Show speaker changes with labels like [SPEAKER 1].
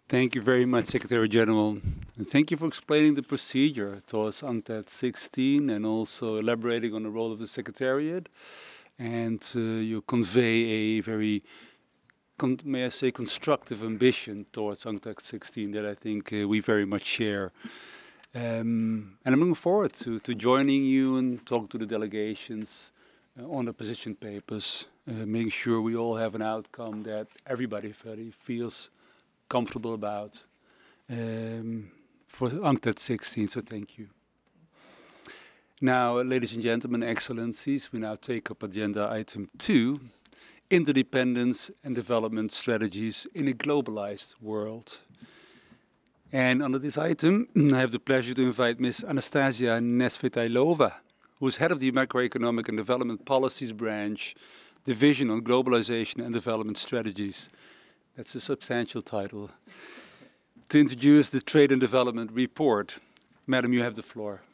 [SPEAKER 1] Thank you very much, Secretary General. And thank you for explaining the procedure towards UNCTAD 16 and also elaborating on the role of the Secretariat. And you convey a very, may I say, constructive ambition towards UNCTAD 16 that I think we very much share. And I'm looking forward to joining you and talk to the delegations on the position papers, making sure we all have an outcome that everybody very feels comfortable about for UNCTAD 16, so thank you. Now, ladies and gentlemen, excellencies, we now take up agenda item 2, interdependence and development strategies in a globalized world. And under this item, I have the pleasure to invite Ms. Anastasia Nesvetailova, who is head of the Macroeconomic and Development Policies Branch, Division on Globalization and Development Strategies. That's a substantial title. To introduce the Trade and Development Report. Madam, you have the floor.